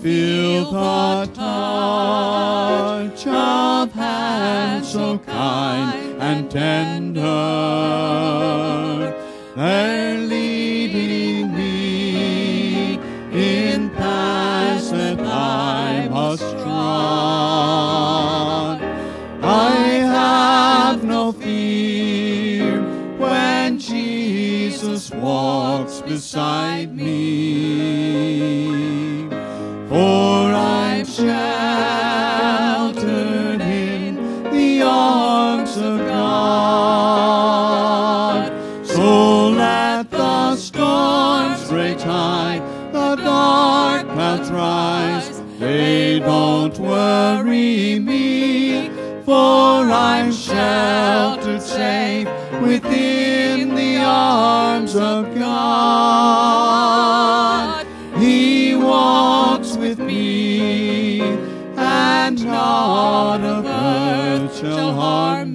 Feel the touch of hands so kind and tender. They're leading me in paths that I must trod. I have no fear when Jesus walks beside me, for I'm sheltered in the arms of God. So let the storms rage high, the dark clouds rise, they don't worry me, for I'm sheltered safe within the arms of God. He walks with me, and not of earth shall harm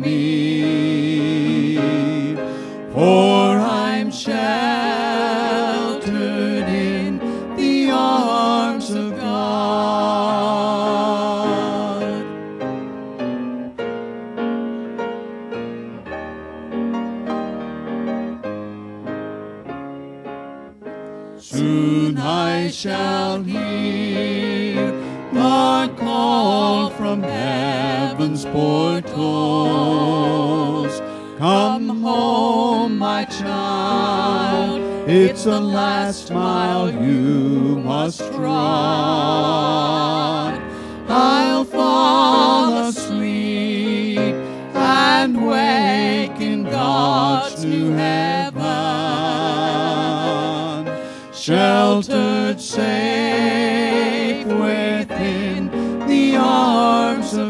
me, for I'm sheltered in the arms of God. Soon I shall hear the call from heaven's portals. Come home, my child, it's the last mile you must trod. I'll fall asleep and wake in God's new heaven, sheltered safe within the arms of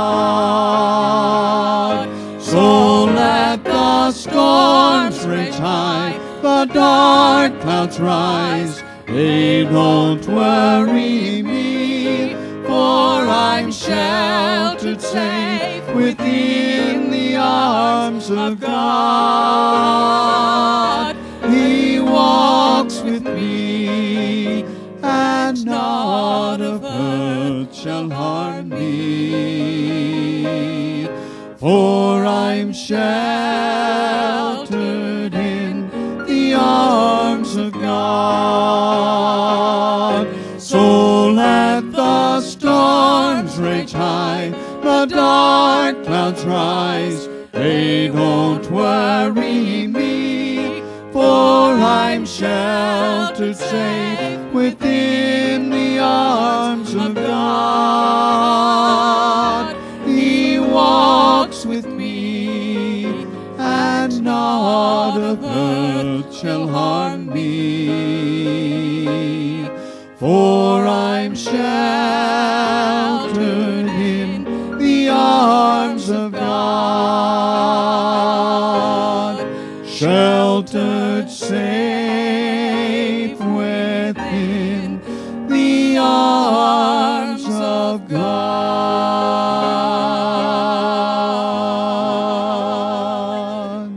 God. So let the storms rage high, the dark clouds rise, they don't worry me, for I'm sheltered safe within the arms of God. He walks with me, and not of hurt shall harm me, for I'm sheltered in the arms of God. So let the storms rage high, the dark clouds rise, they don't worry me, for I'm sheltered safe within the arms of God. He walks with me, and not of earth shall harm me, for I'm sheltered in the arms of God, sheltered safe within the arms of God.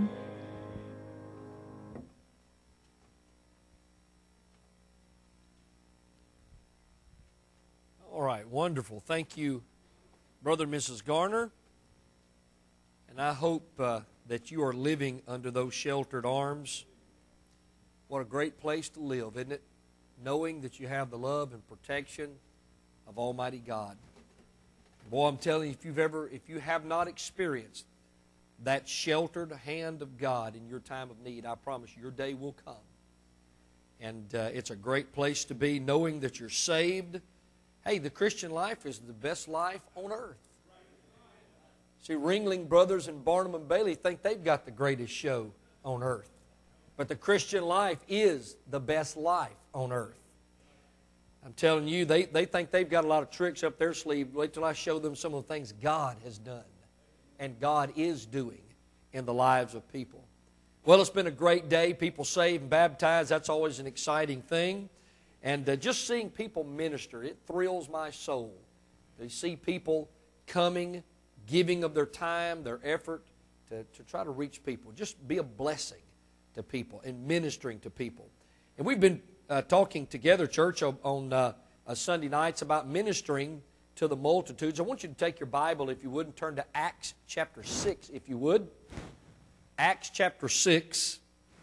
All right, wonderful. Thank you, Brother and Mrs. Garner. And I hope that you are living under those sheltered arms. What a great place to live, isn't it? Knowing that you have the love and protection of Almighty God. Boy, I'm telling you, if you have not experienced that sheltered hand of God in your time of need, I promise you, your day will come. And it's a great place to be, knowing that you're saved. Hey, the Christian life is the best life on earth. See, Ringling Brothers and Barnum and Bailey think they've got the greatest show on earth. But the Christian life is the best life on earth. I'm telling you, they think they've got a lot of tricks up their sleeve. Wait till I show them some of the things God has done and God is doing in the lives of people. Well, it's been a great day. People saved and baptized, that's always an exciting thing. And just seeing people minister, it thrills my soul. To see people coming, giving of their time, their effort to try to reach people. Just be a blessing to people and ministering to people. And we've been talking together, church, on Sunday nights about ministering to the multitudes. I want you to take your Bible, if you would, and turn to Acts chapter 6, if you would. Acts chapter 6.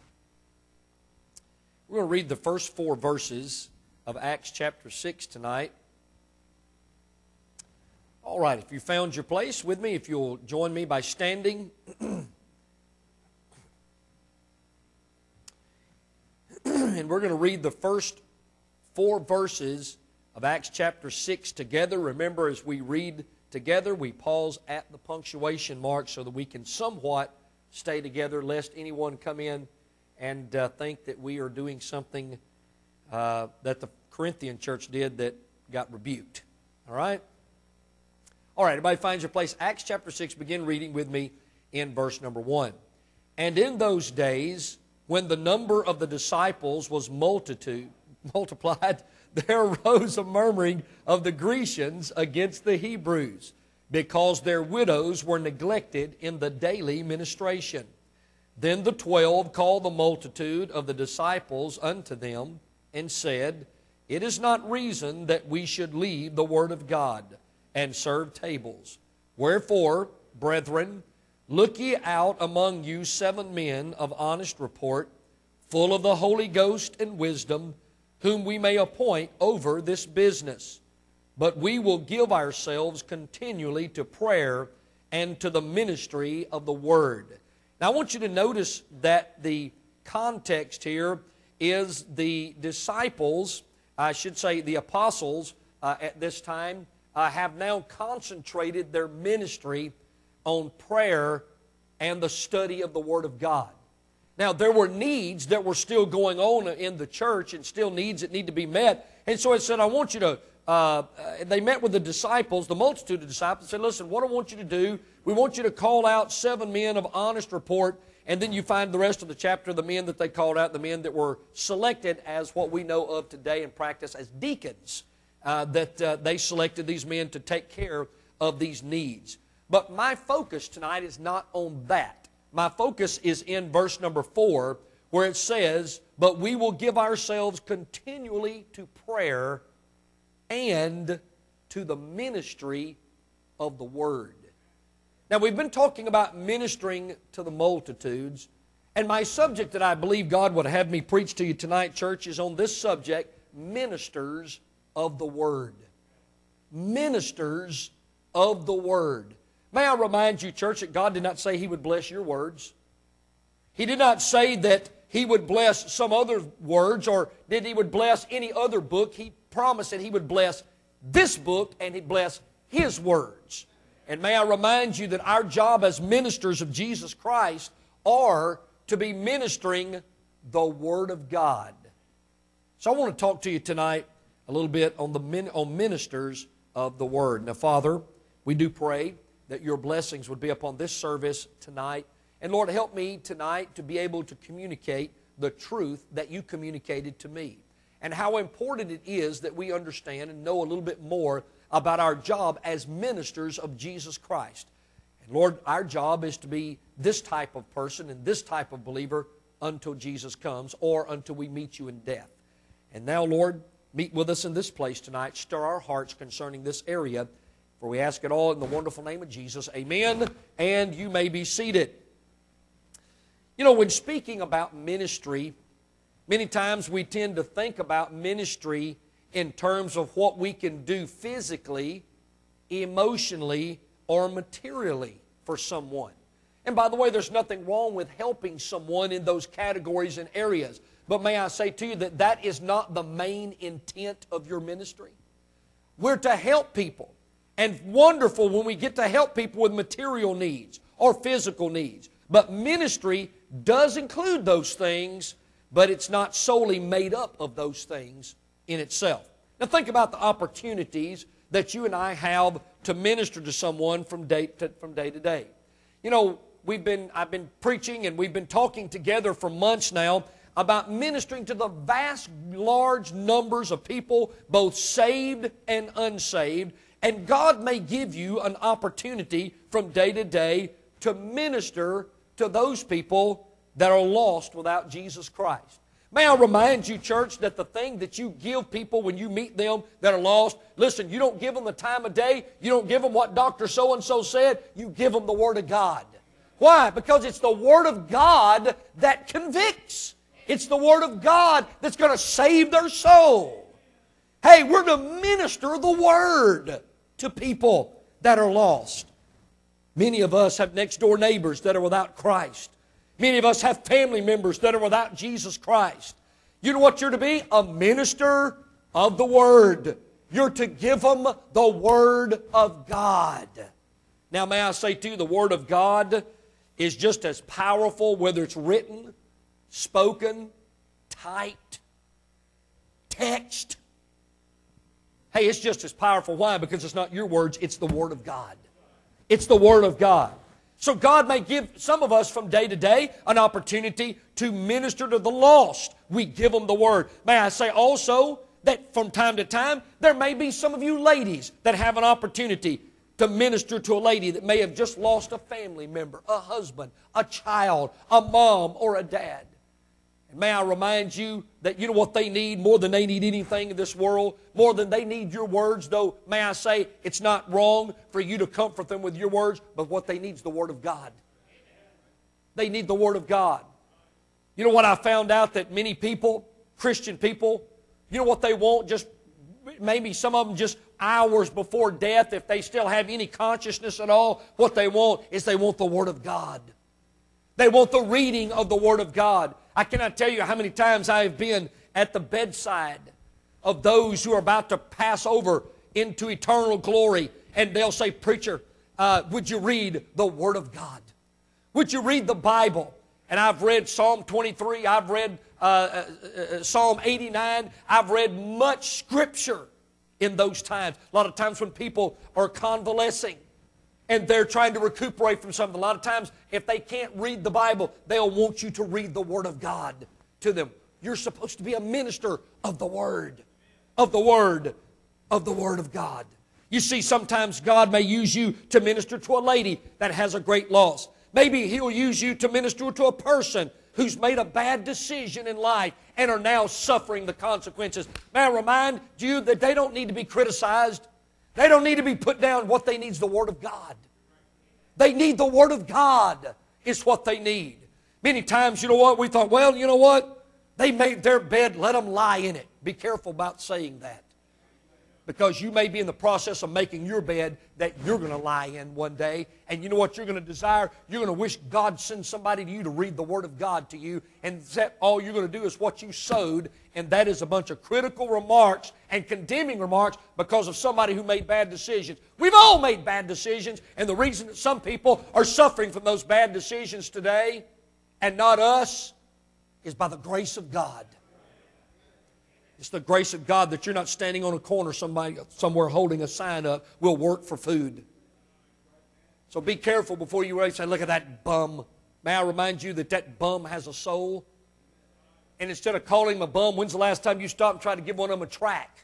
We're going to read the first 4 verses of Acts chapter 6 tonight. All right, if you found your place with me, if you'll join me by standing. And we're going to read the first 4 verses of Acts chapter 6 together. Remember, as we read together, we pause at the punctuation mark so that we can somewhat stay together, lest anyone come in and think that we are doing something that the Corinthian church did that got rebuked. All right? All right, everybody finds your place. Acts chapter 6, begin reading with me in verse number 1. And in those days, when the number of the disciples was multiplied, there arose a murmuring of the Grecians against the Hebrews, because their widows were neglected in the daily ministration. Then the 12 called the multitude of the disciples unto them, and said, It is not reason that we should leave the word of God, and serve tables. Wherefore, brethren, look ye out among you 7 men of honest report, full of the Holy Ghost and wisdom, whom we may appoint over this business. But we will give ourselves continually to prayer and to the ministry of the word. Now I want you to notice that the context here is the disciples, I should say the apostles at this time, have now concentrated their ministry on prayer and the study of the Word of God. Now, there were needs that were still going on in the church and still needs that need to be met. And so it said, I want you to, they met with the disciples, the multitude of disciples, and said, listen, what I want you to do, we want you to call out 7 men of honest report. And then you find the rest of the chapter, the men that they called out, the men that were selected as what we know of today in practice as deacons. That they selected these men to take care of these needs. But my focus tonight is not on that. My focus is in verse number 4, where it says, But we will give ourselves continually to prayer and to the ministry of the Word. Now, we've been talking about ministering to the multitudes, and my subject that I believe God would have me preach to you tonight, church, is on this subject, ministers of the Word. Ministers of the Word. May I remind you, church, that God did not say He would bless your words. He did not say that He would bless some other words or that He would bless any other book. He promised that He would bless this book and He'd bless His words. And may I remind you that our job as ministers of Jesus Christ are to be ministering the Word of God. So I want to talk to you tonight a little bit on ministers of the Word. Now, Father, we do pray that your blessings would be upon this service tonight. And Lord, help me tonight to be able to communicate the truth that you communicated to me. And how important it is that we understand and know a little bit more about our job as ministers of Jesus Christ. And Lord, our job is to be this type of person and this type of believer until Jesus comes or until we meet you in death. And now, Lord, meet with us in this place tonight. Stir our hearts concerning this area. For we ask it all in the wonderful name of Jesus. Amen. And you may be seated. You know, when speaking about ministry, many times we tend to think about ministry in terms of what we can do physically, emotionally, or materially for someone. And by the way, there's nothing wrong with helping someone in those categories and areas. But may I say to you that that is not the main intent of your ministry. We're to help people. And wonderful when we get to help people with material needs or physical needs. But ministry does include those things, but it's not solely made up of those things in itself. Now think about the opportunities that you and I have to minister to someone from day to day. You know, I've been preaching and we've been talking together for months now about ministering to the vast, large numbers of people, both saved and unsaved. And God may give you an opportunity from day to day to minister to those people that are lost without Jesus Christ. May I remind you, church, that the thing that you give people when you meet them that are lost, listen, you don't give them the time of day. You don't give them what Dr. So-and-so said. You give them the Word of God. Why? Because it's the Word of God that convicts. It's the Word of God that's going to save their soul. Hey, we're to minister the Word to people that are lost. Many of us have next-door neighbors that are without Christ. Many of us have family members that are without Jesus Christ. You know what you're to be? A minister of the Word. You're to give them the Word of God. Now, may I say too, the Word of God is just as powerful whether it's written, spoken, typed, text. Hey, it's just as powerful. Why? Because it's not your words, it's the Word of God. It's the Word of God. So God may give some of us from day to day an opportunity to minister to the lost. We give them the Word. May I say also that from time to time, there may be some of you ladies that have an opportunity to minister to a lady that may have just lost a family member, a husband, a child, a mom, or a dad. And may I remind you that you know what they need more than they need anything in this world, more than they need your words, though may I say it's not wrong for you to comfort them with your words, but what they need is the Word of God. They need the Word of God. You know what I found out? That many people, Christian people, you know what they want? Just maybe some of them just hours before death, if they still have any consciousness at all, what they want is they want the Word of God. They want the reading of the Word of God. I cannot tell you how many times I have been at the bedside of those who are about to pass over into eternal glory, and they'll say, "Preacher, would you read the Word of God? Would you read the Bible?" And I've read Psalm 23, I've read Psalm 89, I've read much Scripture in those times. A lot of times when people are convalescing and they're trying to recuperate from something, a lot of times if they can't read the Bible, they'll want you to read the Word of God to them. You're supposed to be a minister of the Word, of the Word, of the Word of God. You see, sometimes God may use you to minister to a lady that has a great loss. Maybe He'll use you to minister to a person who's made a bad decision in life and are now suffering the consequences. May I remind you that they don't need to be criticized. They don't need to be put down. What they need is the Word of God. They need the Word of God is what they need. Many times, you know what, we thought, well, you know what? They made their bed, let them lie in it. Be careful about saying that. Because you may be in the process of making your bed that you're going to lie in one day. And you know what you're going to desire? You're going to wish God sends somebody to you to read the Word of God to you. And that all you're going to do is what you sowed. And that is a bunch of critical remarks and condemning remarks because of somebody who made bad decisions. We've all made bad decisions. And the reason that some people are suffering from those bad decisions today and not us is by the grace of God. It's the grace of God that you're not standing on a corner somewhere holding a sign up, "We'll work for food." So be careful before you say, "Look at that bum." May I remind you that that bum has a soul? And instead of calling him a bum, when's the last time you stopped and tried to give one of them a track?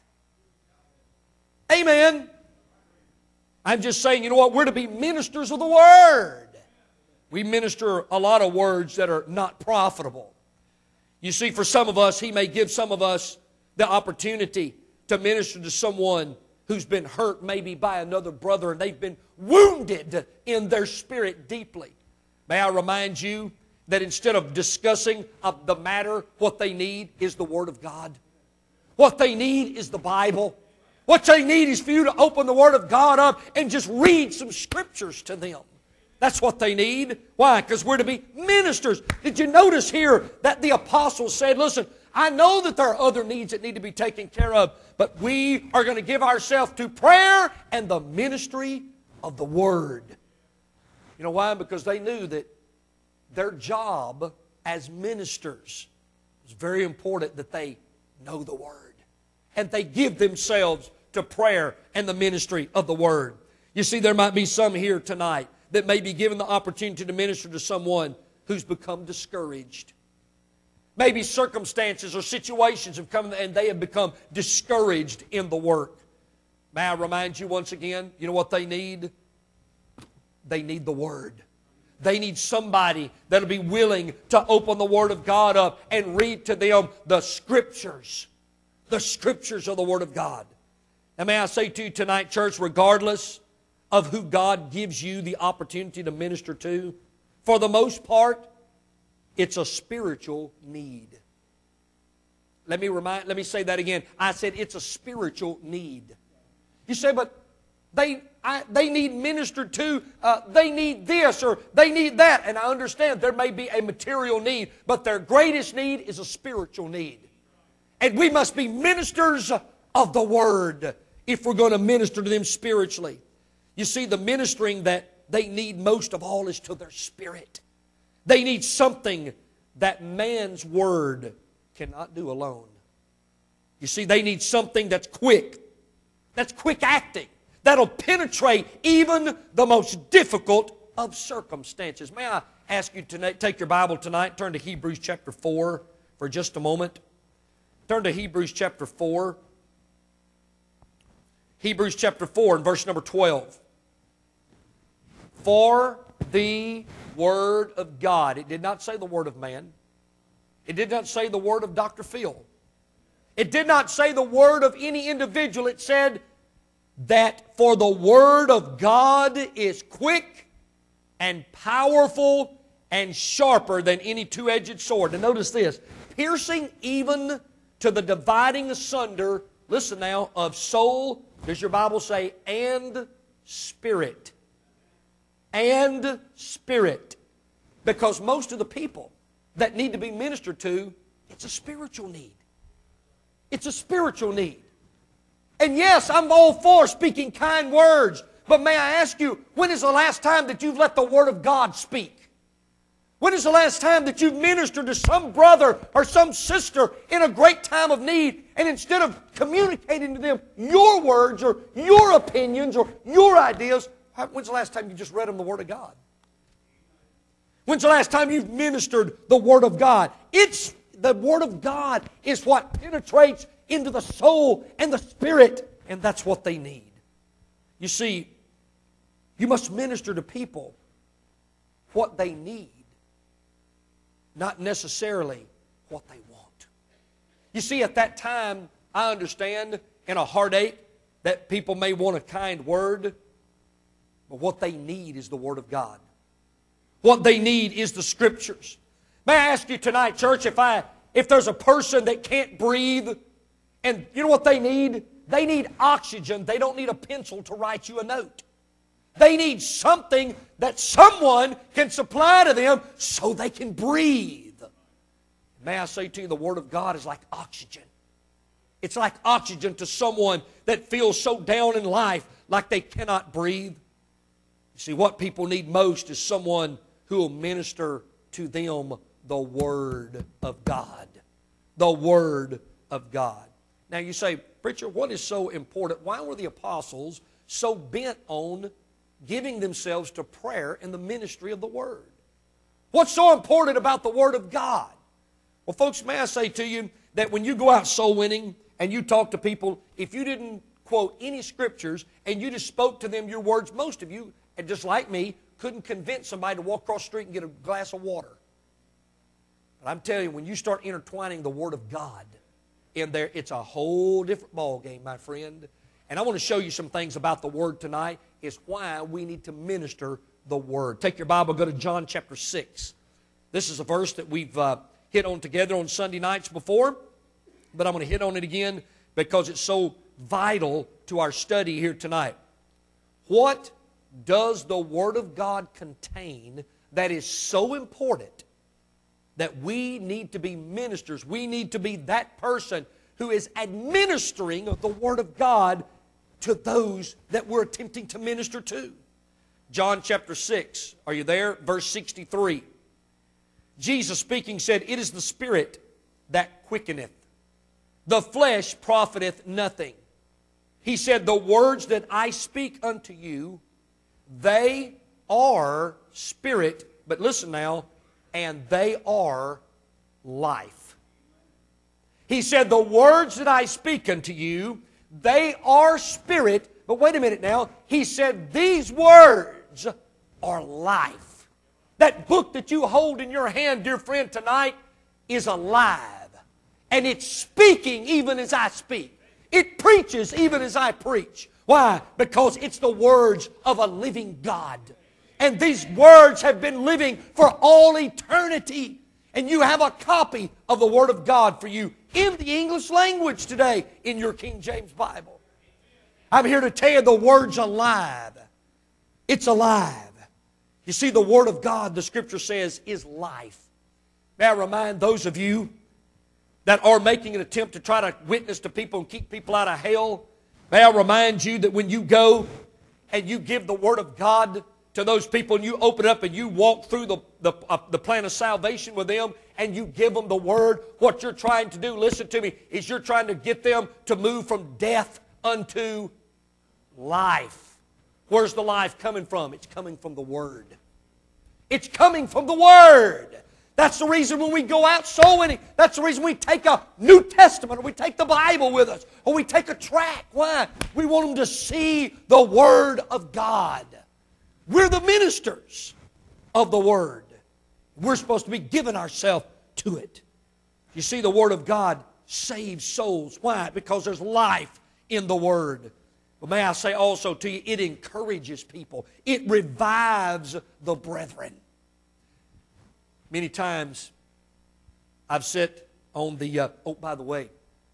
Amen. I'm just saying, you know what? We're to be ministers of the Word. We minister a lot of words that are not profitable. You see, for some of us, He may give some of us the opportunity to minister to someone who's been hurt maybe by another brother and they've been wounded in their spirit deeply. May I remind you that instead of discussing the matter, what they need is the Word of God. What they need is the Bible. What they need is for you to open the Word of God up and just read some Scriptures to them. That's what they need. Why? Because we're to be ministers. Did you notice here that the apostles said, "Listen, I know that there are other needs that need to be taken care of, but we are going to give ourselves to prayer and the ministry of the Word." You know why? Because they knew that their job as ministers was very important that they know the Word. And they give themselves to prayer and the ministry of the Word. You see, there might be some here tonight that may be given the opportunity to minister to someone who's become discouraged. Maybe circumstances or situations have come and they have become discouraged in the work. May I remind you once again, you know what they need? They need the Word. They need somebody that'll be willing to open the Word of God up and read to them the Scriptures. The Scriptures of the Word of God. And may I say to you tonight, church, regardless of who God gives you the opportunity to minister to, for the most part, it's a spiritual need. Let me say that again. I said it's a spiritual need. You say, but they need ministered to, they need this or they need that. And I understand there may be a material need, but their greatest need is a spiritual need. And we must be ministers of the Word if we're going to minister to them spiritually. You see, the ministering that they need most of all is to their spirit. They need something that man's word cannot do alone. You see, they need something that's quick acting, that'll penetrate even the most difficult of circumstances. May I ask you to take your Bible tonight, turn to Hebrews chapter 4 for just a moment. Turn to Hebrews chapter 4. Hebrews chapter 4 and verse number 12. For the Word of God. It did not say the Word of man. It did not say the Word of Dr. Phil. It did not say the word of any individual. It said that for the Word of God is quick and powerful and sharper than any two-edged sword. And notice this, piercing even to the dividing asunder, listen now, of soul, does your Bible say, and spirit. And spirit. Because most of the people that need to be ministered to, it's a spiritual need. It's a spiritual need. And yes, I'm all for speaking kind words, but may I ask you, when is the last time that you've let the Word of God speak? When is the last time that you've ministered to some brother or some sister in a great time of need, and instead of communicating to them your words or your opinions or your ideas, when's the last time you just read them the Word of God? When's the last time you've ministered the Word of God? The Word of God is what penetrates into the soul and the spirit, and that's what they need. You see, you must minister to people what they need, not necessarily what they want. You see, at that time, I understand in a heartache that people may want a kind word, but what they need is the Word of God. What they need is the Scriptures. May I ask you tonight, church, if there's a person that can't breathe, and you know what they need? They need oxygen. They don't need a pencil to write you a note. They need something that someone can supply to them so they can breathe. May I say to you, the Word of God is like oxygen. It's like oxygen to someone that feels so down in life like they cannot breathe. You see, what people need most is someone who will minister to them the Word of God. The Word of God. Now you say, preacher, what is so important? Why were the apostles so bent on giving themselves to prayer and the ministry of the Word? What's so important about the Word of God? Well, folks, may I say to you that when you go out soul winning and you talk to people, if you didn't quote any Scriptures and you just spoke to them your words, most of you, and just like me, couldn't convince somebody to walk across the street and get a glass of water. But I'm telling you, when you start intertwining the Word of God in there, it's a whole different ball game, my friend. And I want to show you some things about the Word tonight, is why we need to minister the Word. Take your Bible, go to John chapter 6. This is a verse that we've hit on together on Sunday nights before, but I'm going to hit on it again because it's so vital to our study here tonight. What does the Word of God contain that is so important that we need to be ministers? We need to be that person who is administering the Word of God to those that we're attempting to minister to. John chapter 6, are you there? Verse 63. Jesus speaking said, "It is the Spirit that quickeneth. The flesh profiteth nothing." He said, "The words that I speak unto you, they are spirit," but listen now, "and they are life." He said, "The words that I speak unto you, they are spirit," but wait a minute now, he said, "These words are life." That book that you hold in your hand, dear friend, tonight is alive. And it's speaking even as I speak. It preaches even as I preach. Why? Because it's the words of a living God. And these words have been living for all eternity. And you have a copy of the Word of God for you in the English language today in your King James Bible. I'm here to tell you the Word's alive. It's alive. You see, the Word of God, the Scripture says, is life. May I remind those of you that are making an attempt to try to witness to people and keep people out of hell, may I remind you that when you go and you give the Word of God to those people and you open up and you walk through the plan of salvation with them and you give them the Word, what you're trying to do, listen to me, is you're trying to get them to move from death unto life. Where's the life coming from? It's coming from the Word. It's coming from the Word. That's the reason when we go out soul winning, that's the reason we take a New Testament or we take the Bible with us or we take a tract. Why? We want them to see the Word of God. We're the ministers of the Word. We're supposed to be giving ourselves to it. You see, the Word of God saves souls. Why? Because there's life in the Word. But may I say also to you, it encourages people. It revives the brethren. Many times I've sat on the, oh, by the way,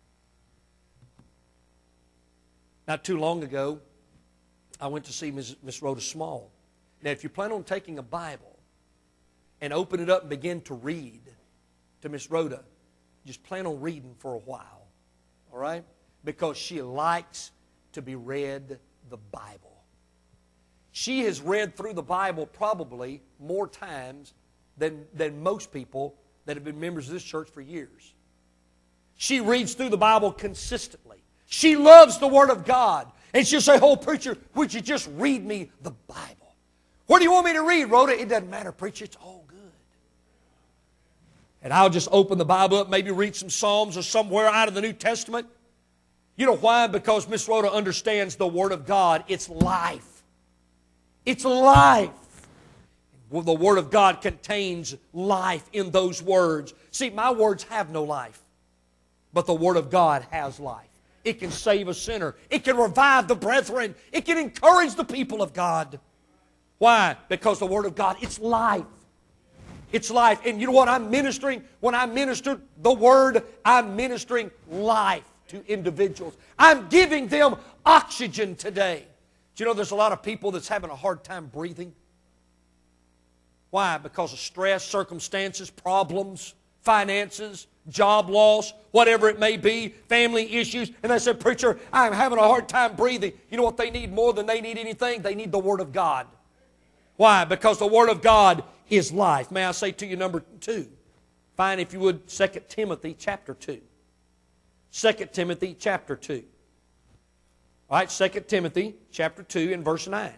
not too long ago, I went to see Miss Rhoda Small. Now, if you plan on taking a Bible and open it up and begin to read to Miss Rhoda, just plan on reading for a while, all right? Because she likes to be read the Bible. She has read through the Bible probably more times than most people that have been members of this church for years. She reads through the Bible consistently. She loves the Word of God. And she'll say, "Oh, preacher, would you just read me the Bible?" "What do you want me to read, Rhoda?" "It doesn't matter, preacher. It's all good." And I'll just open the Bible up, maybe read some Psalms or somewhere out of the New Testament. You know why? Because Miss Rhoda understands the Word of God. It's life. It's life. Well, the Word of God contains life in those words. See, my words have no life, but the Word of God has life. It can save a sinner. It can revive the brethren. It can encourage the people of God. Why? Because the Word of God, it's life. It's life. And you know what I'm ministering? When I minister the Word, I'm ministering life to individuals. I'm giving them oxygen today. Do you know there's a lot of people that's having a hard time breathing? Why? Because of stress, circumstances, problems, finances, job loss, whatever it may be, family issues. And they said, "Preacher, I'm having a hard time breathing." You know what they need more than they need anything? They need the Word of God. Why? Because the Word of God is life. May I say to you, number 2, find, if you would, 2 Timothy chapter 2. 2 Timothy chapter 2. All right, 2 Timothy chapter 2 and verse 9.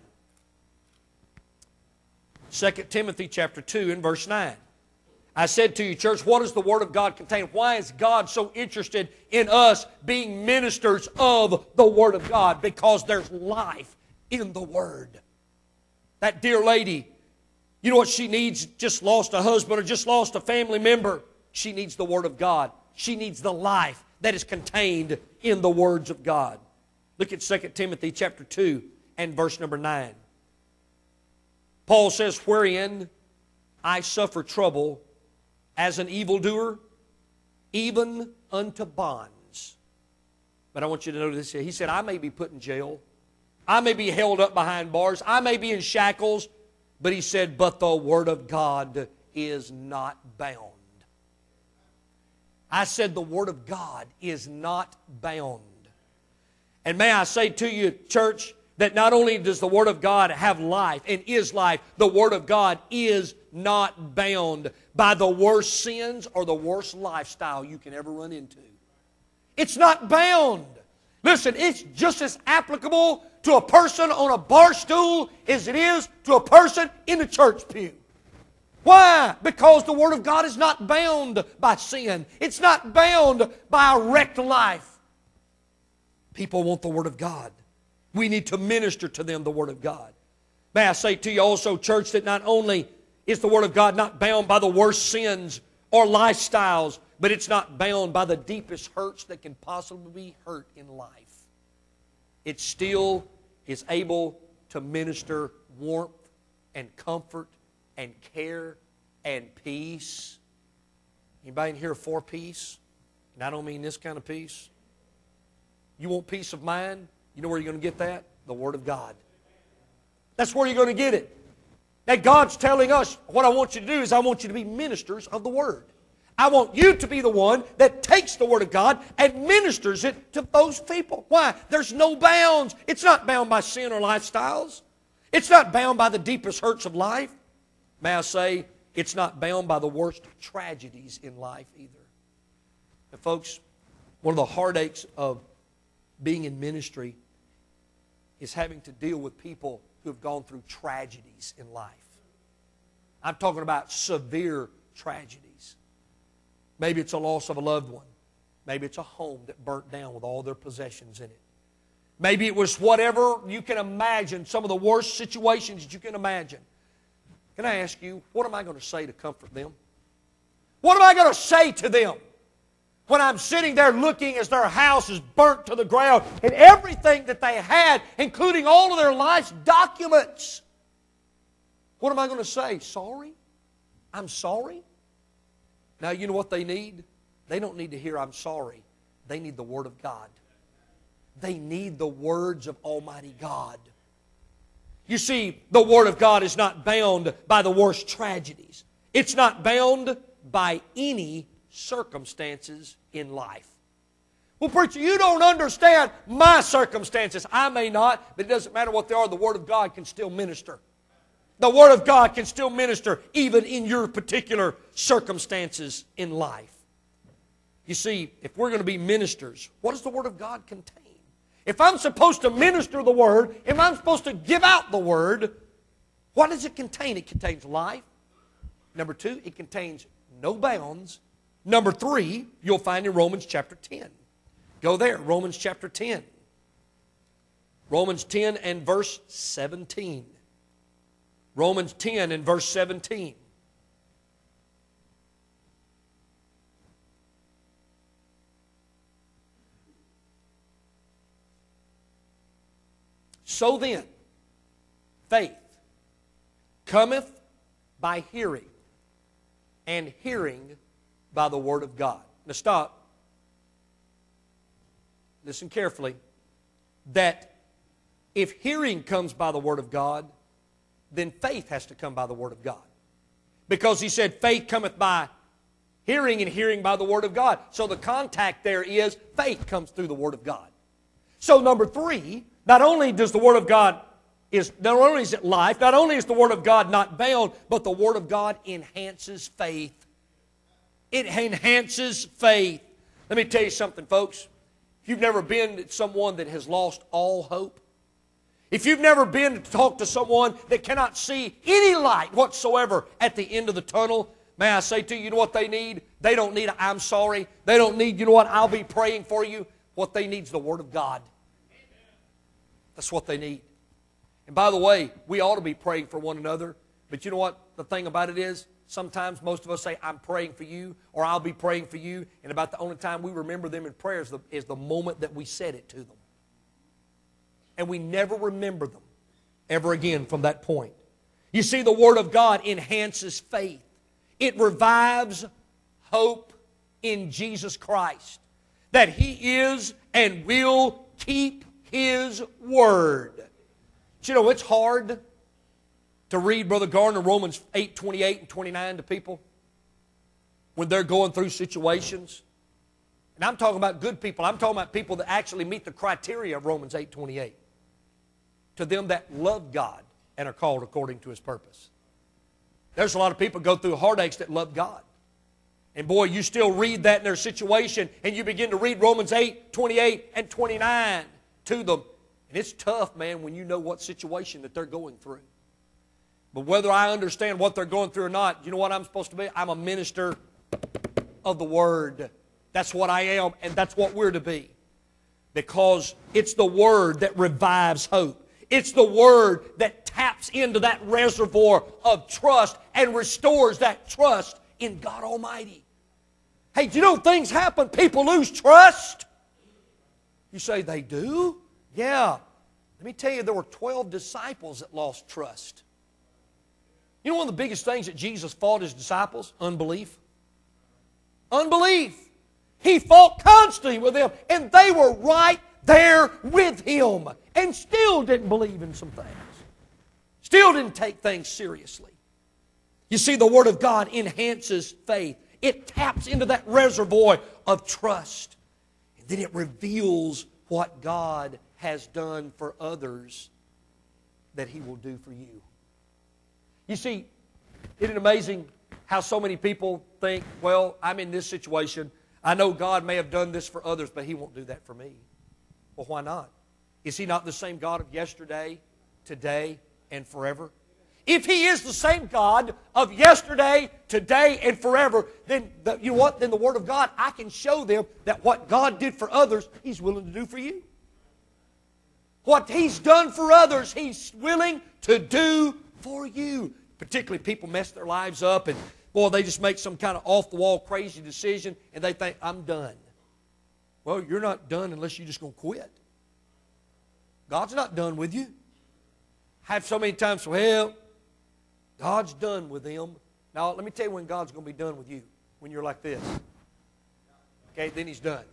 2 Timothy chapter 2 and verse 9. I said to you, church, what does the Word of God contain? Why is God so interested in us being ministers of the Word of God? Because there's life in the Word. That dear lady, you know what she needs? Just lost a husband or just lost a family member. She needs the Word of God. She needs the life that is contained in the words of God. Look at 2 Timothy chapter 2 and verse number 9. Paul says, "Wherein I suffer trouble as an evildoer, even unto bonds." But I want you to notice this. He said, "I may be put in jail. I may be held up behind bars. I may be in shackles." But he said, "But the Word of God is not bound." I said the Word of God is not bound. And may I say to you, church, that not only does the Word of God have life and is life, the Word of God is not bound by the worst sins or the worst lifestyle you can ever run into. It's not bound. Listen, it's just as applicable to a person on a bar stool as it is to a person in a church pew. Why? Because the Word of God is not bound by sin. It's not bound by a wrecked life. People want the Word of God. We need to minister to them the Word of God. May I say to you also, church, that not only Is the Word of God not bound by the worst sins or lifestyles, but it's not bound by the deepest hurts that can possibly be hurt in life? It still is able to minister warmth and comfort and care and peace. Anybody in here for peace? And I don't mean this kind of peace. You want peace of mind? You know where you're going to get that? The Word of God. That's where you're going to get it. That God's telling us, what I want you to do is I want you to be ministers of the Word. I want you to be the one that takes the Word of God and ministers it to those people. Why? There's no bounds. It's not bound by sin or lifestyles. It's not bound by the deepest hurts of life. May I say, it's not bound by the worst tragedies in life either. And folks, one of the heartaches of being in ministry is having to deal with people who have gone through tragedies in life. I'm talking about severe tragedies. Maybe it's a loss of a loved one. Maybe it's a home that burnt down with all their possessions in it. Maybe it was whatever you can imagine, some of the worst situations that you can imagine. Can I ask you, what am I going to say to comfort them? What am I going to say to them when I'm sitting there looking as their house is burnt to the ground and everything that they had, including all of their life's documents? What am I going to say? Sorry? I'm sorry? Now, you know what they need? They don't need to hear I'm sorry. They need the Word of God. They need the words of Almighty God. You see, the Word of God is not bound by the worst tragedies. It's not bound by any circumstances in life. Well, preacher, you don't understand my circumstances. I may not, but it doesn't matter what they are. The Word of God can still minister. The Word of God can still minister even in your particular circumstances in life. You see, if we're going to be ministers, what does the Word of God contain? If I'm supposed to minister the Word, if I'm supposed to give out the Word, what does it contain? It contains life. Number 2, it contains no bounds. Number 3, you'll find in Romans chapter 10. Go there, Romans chapter 10. Romans 10 and verse 17. Romans 10 and verse 17. So then, faith cometh by hearing, and hearing by the Word of God. Now stop. Listen carefully. That if hearing comes by the Word of God, then faith has to come by the Word of God. Because he said faith cometh by hearing, and hearing by the Word of God. So the contact there is faith comes through the Word of God. So number 3, not only does the Word of God not only is it life, not only is the Word of God not bound, but the Word of God enhances faith. It enhances faith. Let me tell you something, folks. If you've never been to someone that has lost all hope, if you've never been to talk to someone that cannot see any light whatsoever at the end of the tunnel, may I say to you, you know what they need? They don't need a I'm sorry. They don't need, you know what, I'll be praying for you. What they need is the Word of God. That's what they need. And by the way, we ought to be praying for one another. But you know what the thing about it is? Sometimes most of us say, I'm praying for you, or I'll be praying for you. And about the only time we remember them in prayer is the moment that we said it to them. And we never remember them ever again from that point. You see, the Word of God enhances faith. It revives hope in Jesus Christ. That He is and will keep His Word. But you know, it's hard to read, Brother Garner, Romans 8:28 and 29 to people when they're going through situations. And I'm talking about good people. I'm talking about people that actually meet the criteria of Romans 8:28. To them that love God and are called according to His purpose. There's a lot of people go through heartaches that love God. And boy, you still read that in their situation, and you begin to read Romans 8:28 and 29 to them. And it's tough, man, when you know what situation that they're going through. But whether I understand what they're going through or not, you know what I'm supposed to be? I'm a minister of the Word. That's what I am, and that's what we're to be. Because it's the Word that revives hope. It's the Word that taps into that reservoir of trust and restores that trust in God Almighty. Hey, do you know things happen? People lose trust. You say, they do? Yeah. Let me tell you, there were 12 disciples that lost trust. You know one of the biggest things that Jesus fought his disciples? Unbelief. Unbelief. He fought constantly with them, and they were right there with Him and still didn't believe in some things. Still didn't take things seriously. You see, the Word of God enhances faith. It taps into that reservoir of trust. And then it reveals what God has done for others that He will do for you. You see, isn't it amazing how so many people think, well, I'm in this situation. I know God may have done this for others, but He won't do that for me. Well, why not? Is He not the same God of yesterday, today, and forever? If He is the same God of yesterday, today, and forever, then you know what? Then the Word of God, I can show them that what God did for others, He's willing to do for you. What He's done for others, He's willing to do for you. Particularly people mess their lives up and, boy, they just make some kind of off-the-wall crazy decision and they think, I'm done. Well, you're not done unless you're just going to quit. God's not done with you. I have so many times, well, God's done with them. Now, let me tell you when God's going to be done with you. When you're like this. Okay, then He's done.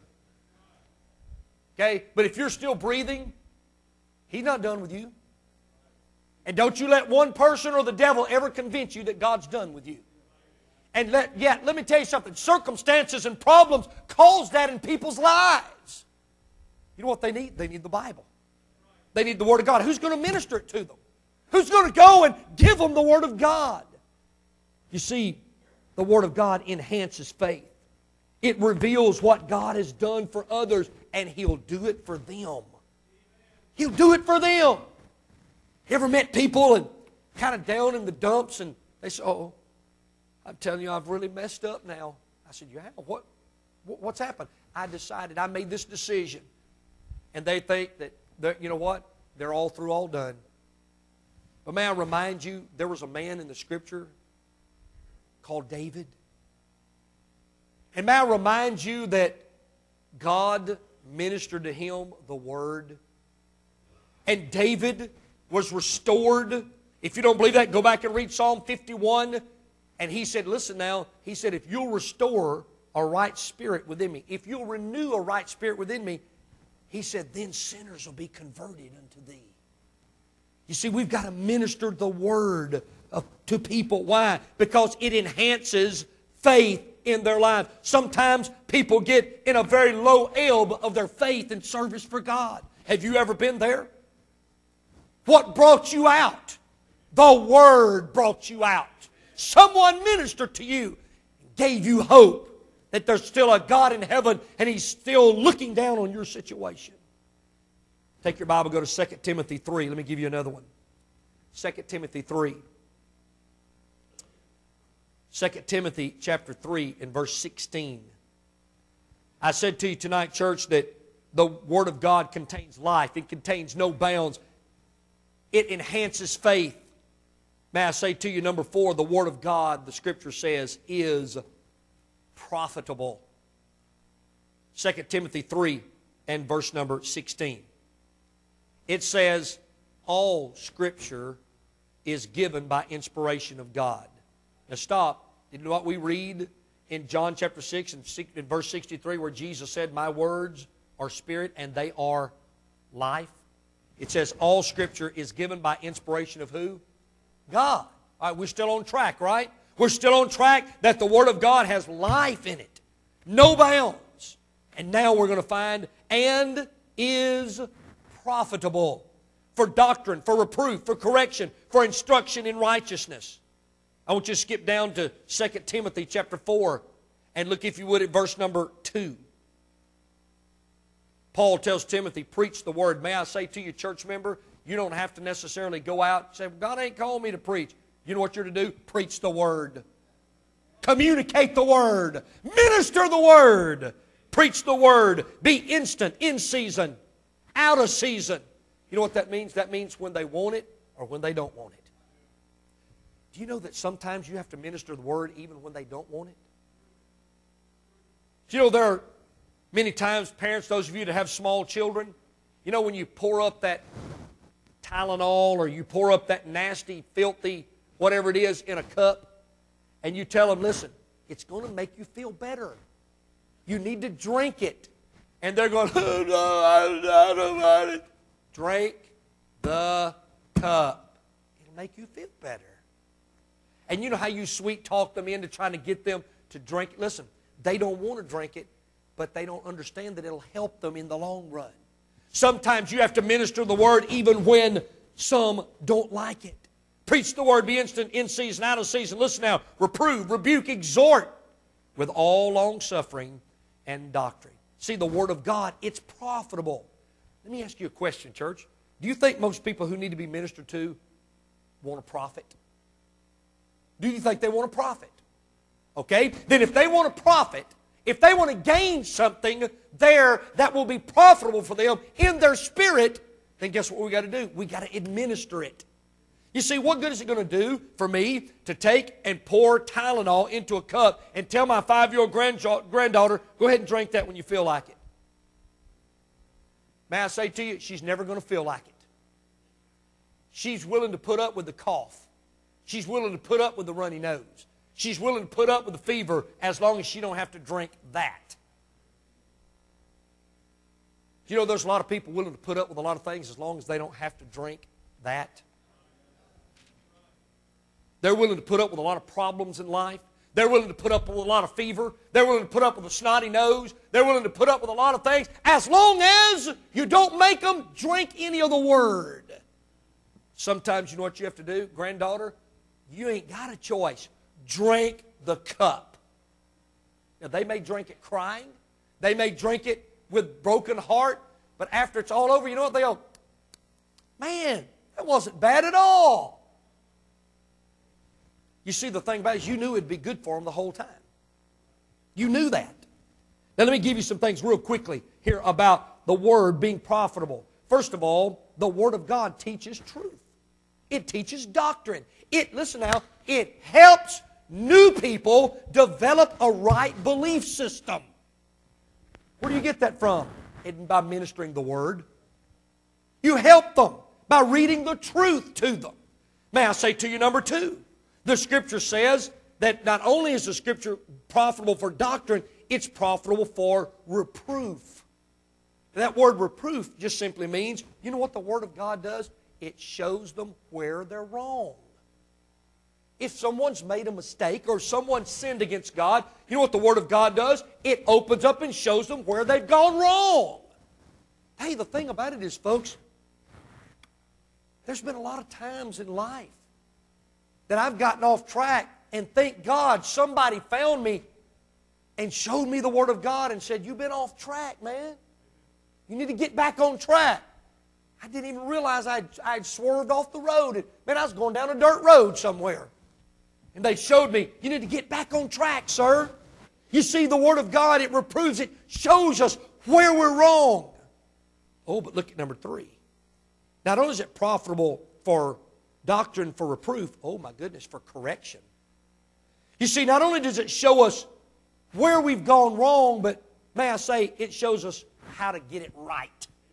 Okay, but if you're still breathing, He's not done with you. And don't you let one person or the devil ever convince you that God's done with you. And let me tell you something. Circumstances and problems cause that in people's lives. You know what they need? They need the Bible. They need the Word of God. Who's going to minister it to them? Who's going to go and give them the Word of God? You see, the Word of God enhances faith. It reveals what God has done for others, and He'll do it for them. He'll do it for them. You ever met people and kind of down in the dumps and they say, oh, I'm telling you, I've really messed up now. I said, you have? What's happened? I decided, I made this decision. And they think that, you know what? They're all through, all done. But may I remind you, there was a man in the Scripture called David. And may I remind you that God ministered to him the Word. And David was restored. If you don't believe that, go back and read Psalm 51. And he said, listen now, he said, if you'll restore a right spirit within me, if you'll renew a right spirit within me, he said, then sinners will be converted unto thee. You see, we've got to minister the Word to people. Why? Because it enhances faith in their lives. Sometimes people get in a very low ebb of their faith and service for God. Have you ever been there? What brought you out? The Word brought you out. Someone ministered to you, gave you hope that there's still a God in heaven and He's still looking down on your situation. Take your Bible, go to 2 Timothy 3. Let me give you another one. 2 Timothy 3. 2 Timothy chapter 3 and verse 16. I said to you tonight, church, that the Word of God contains life. It contains no bounds. It enhances faith. May I say to you, number 4, the Word of God, the Scripture says, is profitable. 2 Timothy 3 and verse number 16. It says, all Scripture is given by inspiration of God. Now stop. You know what we read in John chapter 6 and in verse 63 where Jesus said, my words are spirit and they are life? It says all Scripture is given by inspiration of who? God. All right, we're still on track, right? We're still on track that the Word of God has life in it. No bounds. And now we're going to find, and is profitable for doctrine, for reproof, for correction, for instruction in righteousness. I want you to skip down to 2 Timothy chapter 4 and look, if you would, at verse number 2. Paul tells Timothy, preach the Word. May I say to you, church member, you don't have to necessarily go out and say, well, God ain't called me to preach. You know what you're to do? Preach the Word. Communicate the Word. Minister the Word. Preach the Word. Be instant, in season, out of season. You know what that means? That means when they want it or when they don't want it. Do you know that sometimes you have to minister the Word even when they don't want it? Do you know there are many times, parents, those of you that have small children, you know when you pour up that Tylenol or you pour up that nasty, filthy, whatever it is in a cup, and you tell them, listen, it's going to make you feel better. You need to drink it. And they're going, oh, no, I don't want it. Drink the cup. It'll make you feel better. And you know how you sweet talk them into trying to get them to drink it? Listen, they don't want to drink it, but they don't understand that it'll help them in the long run. Sometimes you have to minister the Word even when some don't like it. Preach the Word, be instant, in season, out of season. Listen now, reprove, rebuke, exhort with all long-suffering and doctrine. See, the Word of God, it's profitable. Let me ask you a question, church. Do you think most people who need to be ministered to want a profit? Do you think they want a profit? Okay? Then if they want a profit, if they want to gain something there that will be profitable for them in their spirit, then guess what we got to do? We got to administer it. You see, what good is it going to do for me to take and pour Tylenol into a cup and tell my 5-year-old granddaughter, go ahead and drink that when you feel like it? May I say to you, she's never going to feel like it. She's willing to put up with the cough. She's willing to put up with the runny nose. She's willing to put up with the fever as long as she don't have to drink that. You know, there's a lot of people willing to put up with a lot of things as long as they don't have to drink that. They're willing to put up with a lot of problems in life. They're willing to put up with a lot of fever. They're willing to put up with a snotty nose. They're willing to put up with a lot of things as long as you don't make them drink any of the Word. Sometimes you know what you have to do, granddaughter? You ain't got a choice. Drink the cup. Now, they may drink it crying. They may drink it with broken heart. But after it's all over, you know what? They go, man, that wasn't bad at all. You see, the thing about it is you knew it would be good for them the whole time. You knew that. Now, let me give you some things real quickly here about the Word being profitable. First of all, the Word of God teaches truth. It teaches doctrine. Listen now, it helps new people develop a right belief system. Where do you get that from? By ministering the Word. You help them by reading the truth to them. May I say to you, number two, the Scripture says that not only is the Scripture profitable for doctrine, it's profitable for reproof. That word reproof just simply means, you know what the Word of God does? It shows them where they're wrong. If someone's made a mistake or someone sinned against God, you know what the Word of God does? It opens up and shows them where they've gone wrong. Hey, the thing about it is, folks, there's been a lot of times in life that I've gotten off track, and thank God somebody found me and showed me the Word of God and said, you've been off track, man. You need to get back on track. I didn't even realize I'd swerved off the road. And, man, I was going down a dirt road somewhere. And they showed me, you need to get back on track, sir. You see, the Word of God, it reproves, it shows us where we're wrong. Oh, but look at number three. Not only is it profitable for doctrine, for reproof, oh my goodness, for correction. You see, not only does it show us where we've gone wrong, but may I say, it shows us how to get it right.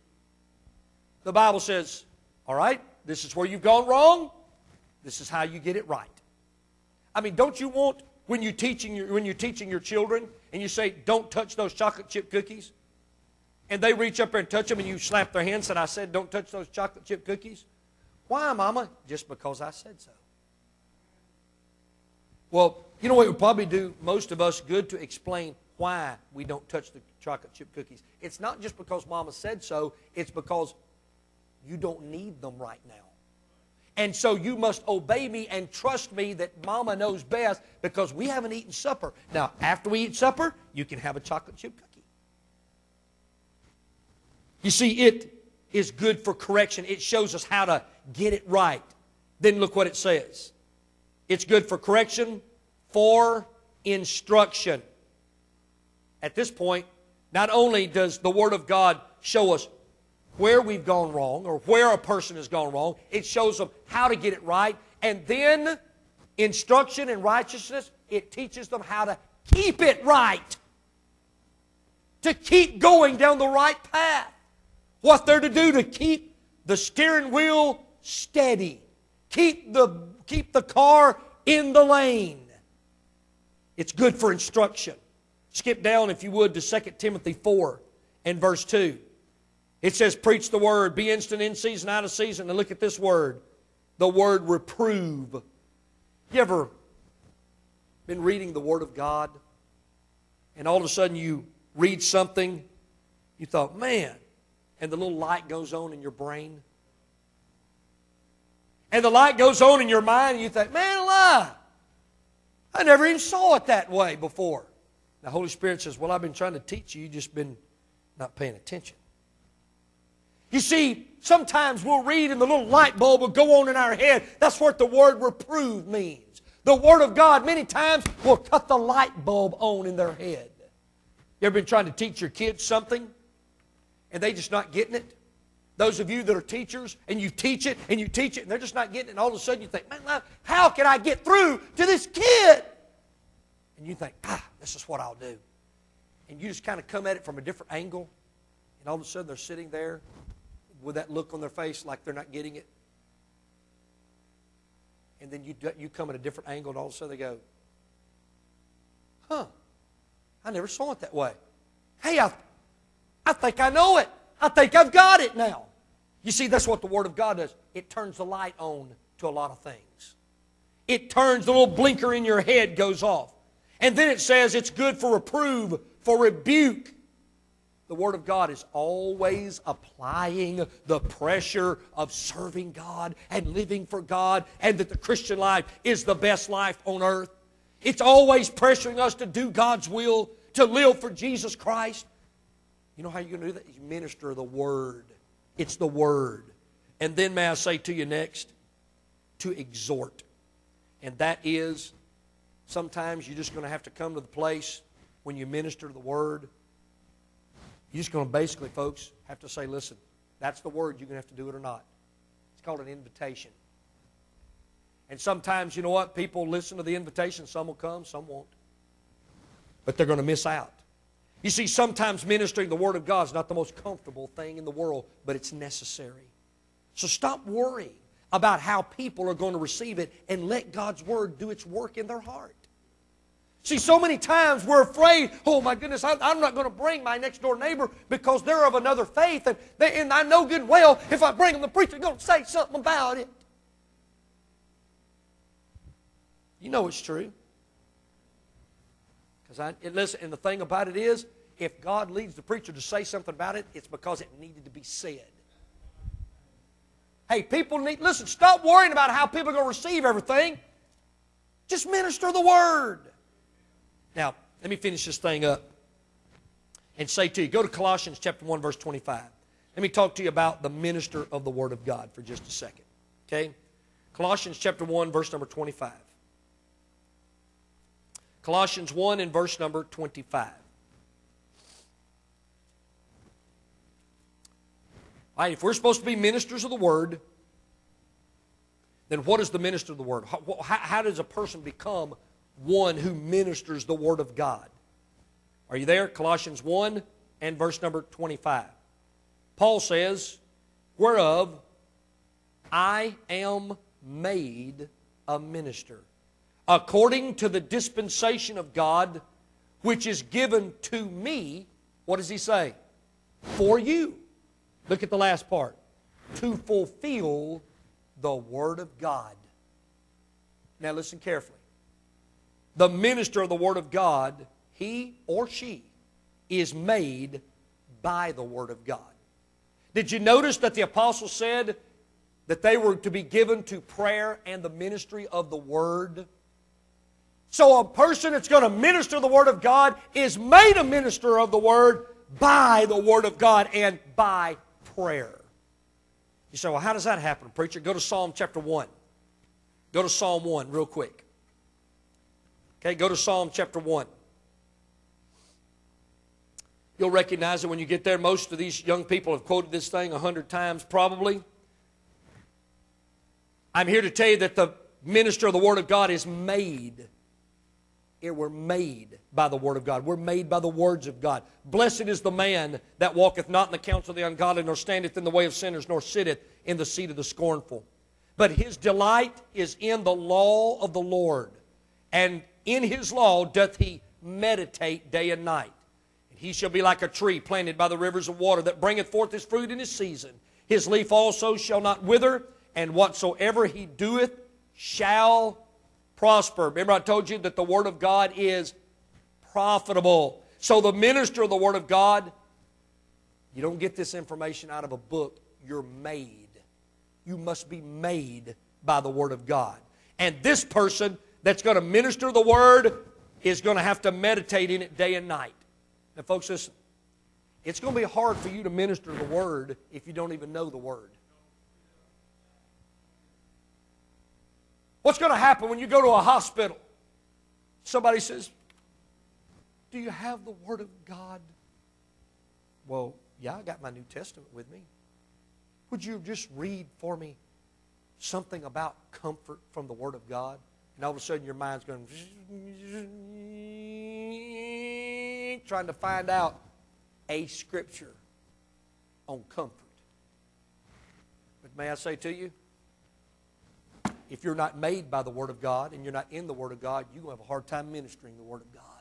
The Bible says, all right, this is where you've gone wrong. This is how you get it right. I mean, don't you want, when you're teaching your children, and you say, don't touch those chocolate chip cookies, and they reach up there and touch them, and you slap their hand and said, I said, don't touch those chocolate chip cookies? Why, Mama? Just because I said so. Well, you know what it would probably do most of us good to explain why we don't touch the chocolate chip cookies. It's not just because Mama said so. It's because you don't need them right now. And so you must obey me and trust me that Mama knows best because we haven't eaten supper. Now, after we eat supper, you can have a chocolate chip cookie. You see, it is good for correction. It shows us how to get it right. Then look what it says. It's good for correction, for instruction. At this point, not only does the Word of God show us where we've gone wrong or where a person has gone wrong. It shows them how to get it right. And then instruction in righteousness, it teaches them how to keep it right. To keep going down the right path. What they're to do to keep the steering wheel steady. Keep the car in the lane. It's good for instruction. Skip down, if you would, to 2 Timothy 4 and verse 2. It says, preach the word, be instant in season, out of season. And look at this word, the word reprove. You ever been reading the Word of God, and all of a sudden you read something, you thought, man, and the little light goes on in your brain? And the light goes on in your mind, and you think, man alive, I never even saw it that way before. The Holy Spirit says, well, I've been trying to teach you, you've just been not paying attention. You see, sometimes we'll read and the little light bulb will go on in our head. That's what the word reprove means. The Word of God many times will cut the light bulb on in their head. You ever been trying to teach your kids something and they just not getting it? Those of you that are teachers and you teach it and they're just not getting it, and all of a sudden you think, man, how can I get through to this kid? And you think, this is what I'll do. And you just kind of come at it from a different angle, and all of a sudden they're sitting there with that look on their face like they're not getting it. And then you come at a different angle, and all of a sudden they go, I never saw it that way. Hey, I think I know it. I think I've got it now. You see, that's what the Word of God does. It turns the light on to a lot of things. It turns, the little blinker in your head goes off. And then it says it's good for reprove, for rebuke. The Word of God is always applying the pressure of serving God and living for God, and that the Christian life is the best life on earth. It's always pressuring us to do God's will, to live for Jesus Christ. You know how you're going to do that? You minister the Word. It's the Word. And then may I say to you next, to exhort. And that is, sometimes you're just going to have to come to the place when you minister the Word. You're just going to basically, folks, have to say, listen, that's the Word. You're going to have to do it or not. It's called an invitation. And sometimes, you know what? People listen to the invitation. Some will come, some won't. But they're going to miss out. You see, sometimes ministering the Word of God is not the most comfortable thing in the world, but it's necessary. So stop worrying about how people are going to receive it and let God's Word do its work in their heart. See, so many times we're afraid, oh my goodness, I'm not going to bring my next door neighbor because they're of another faith, and I know good and well if I bring them, the preacher's going to say something about it. You know it's true. Listen, and the thing about it is, if God leads the preacher to say something about it, it's because it needed to be said. Hey, listen, stop worrying about how people are going to receive everything. Just minister the Word. Now, let me finish this thing up and say to you, go to Colossians chapter 1, verse 25. Let me talk to you about the minister of the Word of God for just a second. Okay? Colossians chapter 1, verse number 25. Colossians 1 and verse number 25. All right, if we're supposed to be ministers of the Word, then what is the minister of the Word? How does a person become one who ministers the Word of God? Are you there? Colossians 1 and verse number 25. Paul says, whereof I am made a minister, according to the dispensation of God, which is given to me. What does he say? For you. Look at the last part. To fulfill the Word of God. Now listen carefully. The minister of the Word of God, he or she, is made by the Word of God. Did you notice that the apostle said that they were to be given to prayer and the ministry of the Word? So a person that's going to minister the Word of God is made a minister of the Word by the Word of God and by prayer. You say, well, how does that happen, preacher? Go to Psalm chapter 1. Go to Psalm 1 real quick. Okay, go to Psalm chapter 1. You'll recognize it when you get there. Most of these young people have quoted this thing 100 times probably. I'm here to tell you that the minister of the Word of God is made. We're made by the Word of God. We're made by the words of God. Blessed is the man that walketh not in the counsel of the ungodly, nor standeth in the way of sinners, nor sitteth in the seat of the scornful. But his delight is in the law of the Lord, and in his law doth he meditate day and night. And he shall be like a tree planted by the rivers of water, that bringeth forth his fruit in his season. His leaf also shall not wither, and whatsoever he doeth shall prosper. Remember I told you that the Word of God is profitable. So the minister of the Word of God, you don't get this information out of a book. You're made. You must be made by the Word of God. And this person that's going to minister the Word is going to have to meditate in it day and night. Now folks, listen. It's going to be hard for you to minister the Word if you don't even know the Word. What's going to happen when you go to a hospital? Somebody says, do you have the Word of God? Well, yeah, I got my New Testament with me. Would you just read for me something about comfort from the Word of God? And all of a sudden your mind's going, trying to find out a scripture on comfort. But may I say to you, if you're not made by the Word of God and you're not in the Word of God, you're going to have a hard time ministering the Word of God.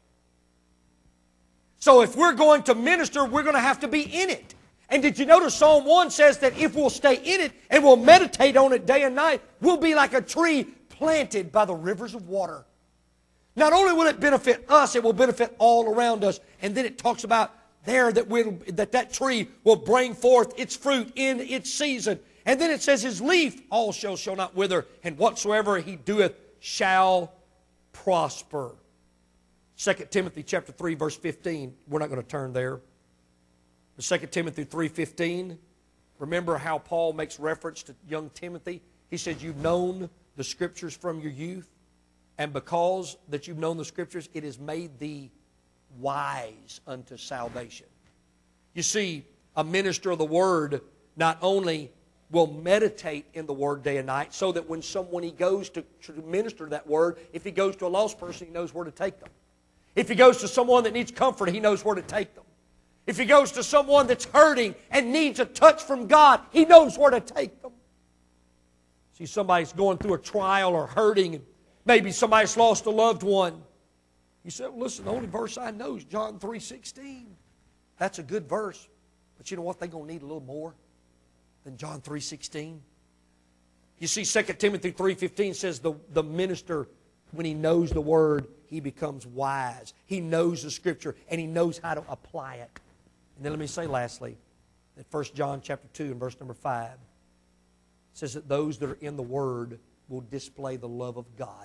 So if we're going to minister, we're going to have to be in it. And did you notice Psalm 1 says that if we'll stay in it and we'll meditate on it day and night, we'll be like a tree planted by the rivers of water. Not only will it benefit us, it will benefit all around us. And then it talks about there that tree will bring forth its fruit in its season. And then it says his leaf also shall not wither, and whatsoever he doeth shall prosper. 2 Timothy chapter 3, verse 15. We're not going to turn there. But 2 Timothy 3:15. Remember how Paul makes reference to young Timothy? He says, you've known the Scriptures from your youth, and because that you've known the Scriptures, it has made thee wise unto salvation. You see, a minister of the Word not only will meditate in the Word day and night, so that when he goes to minister that Word, if he goes to a lost person, he knows where to take them. If he goes to someone that needs comfort, he knows where to take them. If he goes to someone that's hurting and needs a touch from God, he knows where to take them. See, somebody's going through a trial or hurting, and maybe somebody's lost a loved one. You say, well, listen, the only verse I know is John 3:16. That's a good verse. But you know what? They're going to need a little more than John 3:16. You see, 2 Timothy 3:15 says the minister, when he knows the Word, he becomes wise. He knows the Scripture, and he knows how to apply it. And then let me say lastly, that 1 John chapter 2 and verse number 5 says that those that are in the Word will display the love of God.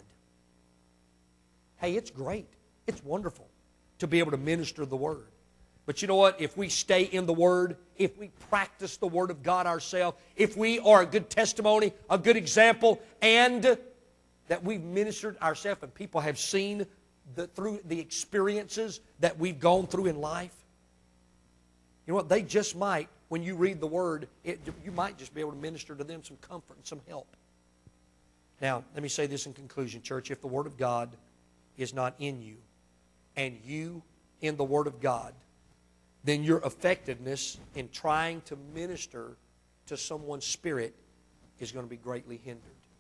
Hey, it's great. It's wonderful to be able to minister the Word. But you know what? If we stay in the Word, if we practice the Word of God ourselves, if we are a good testimony, a good example, and that we've ministered ourselves and people have seen through the experiences that we've gone through in life, you know what? They just might, when you read the Word, you might just be able to minister to them some comfort and some help. Now, let me say this in conclusion, church. If the Word of God is not in you, and you in the Word of God, then your effectiveness in trying to minister to someone's spirit is going to be greatly hindered.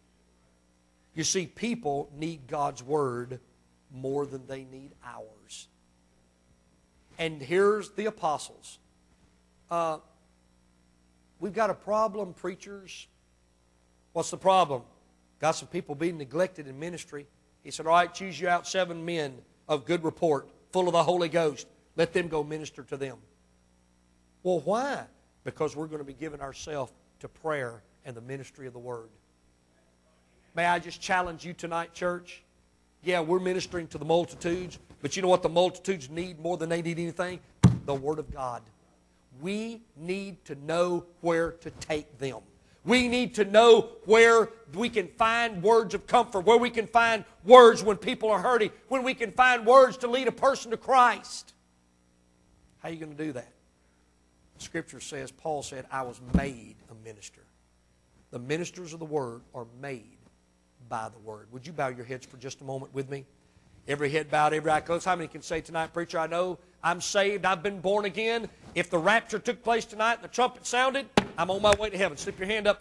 You see, people need God's Word more than they need ours. And here's the apostles. We've got a problem, preachers. What's the problem? Got some people being neglected in ministry. He said, all right, choose you out 7 men of good report, full of the Holy Ghost. Let them go minister to them. Well, why? Because we're going to be giving ourselves to prayer and the ministry of the Word. May I just challenge you tonight, church? Yeah, we're ministering to the multitudes, but you know what the multitudes need more than they need anything? The Word of God. We need to know where to take them. We need to know where we can find words of comfort, where we can find words when people are hurting, when we can find words to lead a person to Christ. How are you going to do that? Scripture says, Paul said, I was made a minister. The ministers of the Word are made by the Word. Would you bow your heads for just a moment with me? Every head bowed, every eye closed. How many can say tonight, preacher, I know I'm saved, I've been born again. If the rapture took place tonight and the trumpet sounded, I'm on my way to heaven. Slip your hand up.